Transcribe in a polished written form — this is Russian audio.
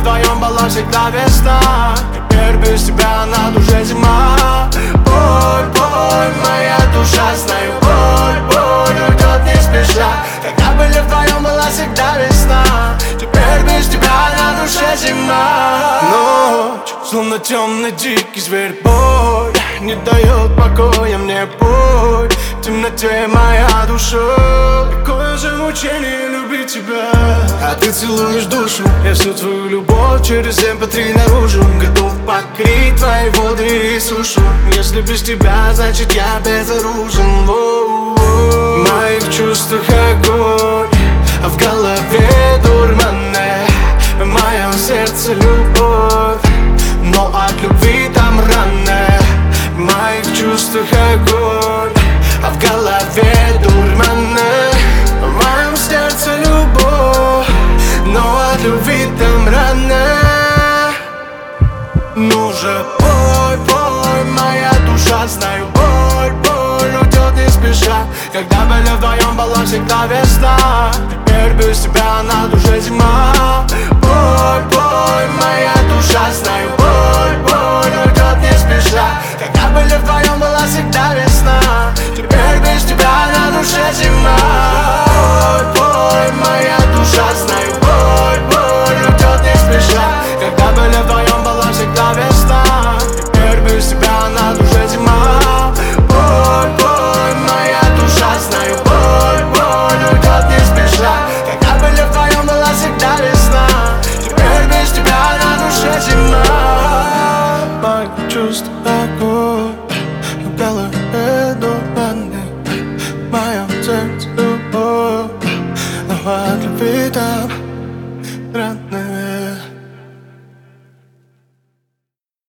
вдвоем была всегда весна. Теперь без тебя на душе зима. Боль, боль, моя душа, знаю, боль уйдет не спеша. Когда были вдвоем, была всегда весна. Теперь без тебя на душе зима. Ночь, словно темный дикий зверь, боль не дает покоя мне, боль в темноте моя душа. Какое же мучение любить тебя. А ты целуешь душу, я всю твою любовь через MP3 наружу. Готов покрыть твои воды и сушу. Если без тебя, значит я безоружен. В моих чувствах огонь, а в голове дурмане. В моем сердце любовь, но от любви там раны. В моих чувствах огонь, а в голове дурмане. В моем сердце любовь, но от любви там раны. Ну же, боль, моя душа, знаю, боль уйдет не спеша. Когда были вдвоем, была всегда весна. Теперь без тебя на душе зима. Боль, моя душа, знаю, боль уйдет не спеша. Когда были вдвоем, была всегда весна. Теперь без тебя на душе зима. Боль, моя душа, знаю, боль уйдет не спеша. Когда были вдвоем, была всегда весна. Теперь без тебя на душе зима. Боль, моя душа, знаю, боль уйдет не спеша. Когда были вдвоем, была всегда весна. Теперь без тебя на душе зима. Мои чувства огонь, в голове дурманы. В моем сердце любовь, но от любви там раны.